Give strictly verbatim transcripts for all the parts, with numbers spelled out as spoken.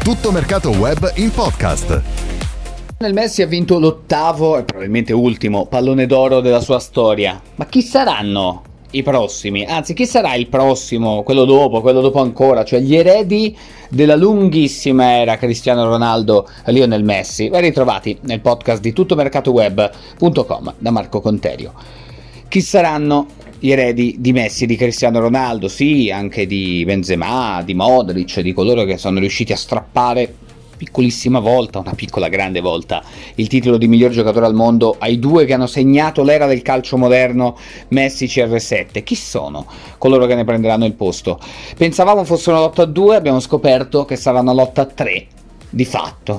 Tutto Mercato Web in podcast. Lionel Messi ha vinto l'ottavo e probabilmente ultimo pallone d'oro della sua storia. Ma chi saranno i prossimi? Anzi, chi sarà il prossimo, quello dopo, quello dopo ancora? Cioè gli eredi della lunghissima era Cristiano Ronaldo e Lionel Messi. Ben ritrovati nel podcast di tutto mercato web punto com da Marco Conterio. Chi saranno gli eredi di Messi e di Cristiano Ronaldo? Sì, anche di Benzema, di Modric, di coloro che sono riusciti a strappare piccolissima volta, una piccola grande volta, il titolo di miglior giocatore al mondo ai due che hanno segnato l'era del calcio moderno, Messi C R sette. Chi sono coloro che ne prenderanno il posto? Pensavamo fosse una lotta a due, abbiamo scoperto che sarà una lotta a tre, di fatto.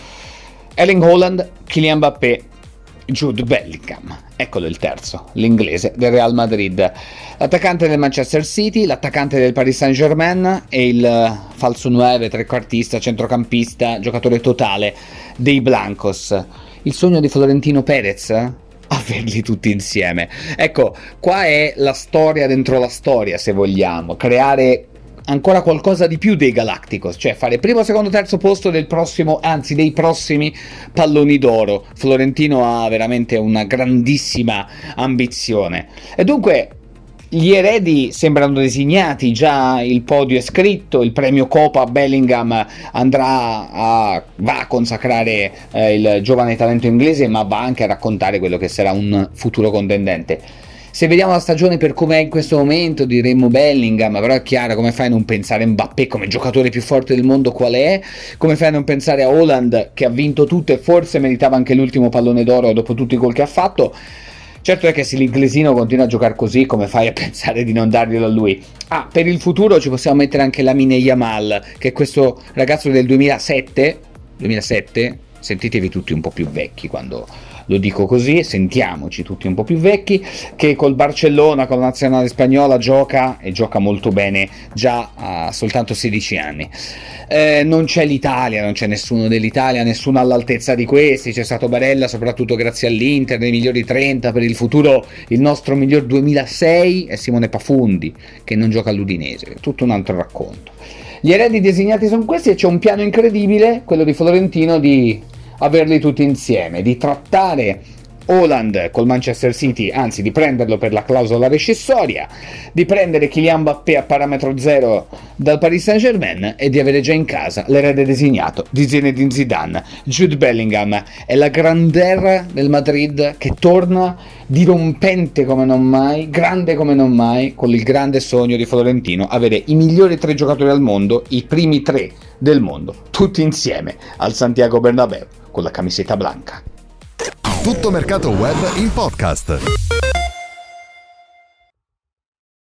Erling Haaland, Kylian Mbappé, Jude Bellingham. Eccolo il terzo, l'inglese del Real Madrid, l'attaccante del Manchester City, l'attaccante del Paris Saint-Germain e il falso nove, trequartista, centrocampista, giocatore totale dei Blancos. Il sogno di Florentino Perez? Averli tutti insieme. Ecco, qua è la storia dentro la storia, se vogliamo, creare ancora qualcosa di più dei Galacticos, cioè fare primo, secondo, terzo posto del prossimo, anzi dei prossimi palloni d'oro. Florentino ha veramente una grandissima ambizione e dunque gli eredi sembrano designati, già il podio è scritto, il premio Copa Bellingham andrà a, va a consacrare eh, il giovane talento inglese, ma va anche a raccontare quello che sarà un futuro contendente. Se vediamo la stagione per com'è in questo momento diremmo Bellingham, però è chiaro, come fai a non pensare a Mbappé come giocatore più forte del mondo qual è? Come fai a non pensare a Haaland che ha vinto tutto e forse meritava anche l'ultimo pallone d'oro dopo tutti i gol che ha fatto? Certo è che se l'inglesino continua a giocare così, come fai a pensare di non darglielo a lui? Ah, per il futuro ci possiamo mettere anche Lamine Yamal, che è questo ragazzo del duemilasette, duemilasette? Sentitevi tutti un po' più vecchi quando lo dico così, sentiamoci tutti un po' più vecchi, che col Barcellona, con la nazionale spagnola gioca e gioca molto bene già a soltanto sedici anni. Eh, non c'è l'Italia, non c'è nessuno dell'Italia, nessuno all'altezza di questi. C'è stato Barella soprattutto grazie all'Inter nei migliori trenta, per il futuro il nostro miglior duemilasei è Simone Pafundi che non gioca all'Udinese, tutto un altro racconto. Gli eredi designati sono questi e c'è un piano incredibile, quello di Florentino, di averli tutti insieme, di trattare Haaland col Manchester City, anzi di prenderlo per la clausola rescissoria, di prendere Kylian Mbappé a parametro zero dal Paris Saint-Germain e di avere già in casa l'erede designato di Zinedine Zidane. Jude Bellingham è la grandeur del Madrid che torna dirompente come non mai, grande come non mai, con il grande sogno di Florentino, avere i migliori tre giocatori al mondo, i primi tre del mondo, tutti insieme al Santiago Bernabéu con la camiseta blanca. Tutto Mercato Web in podcast.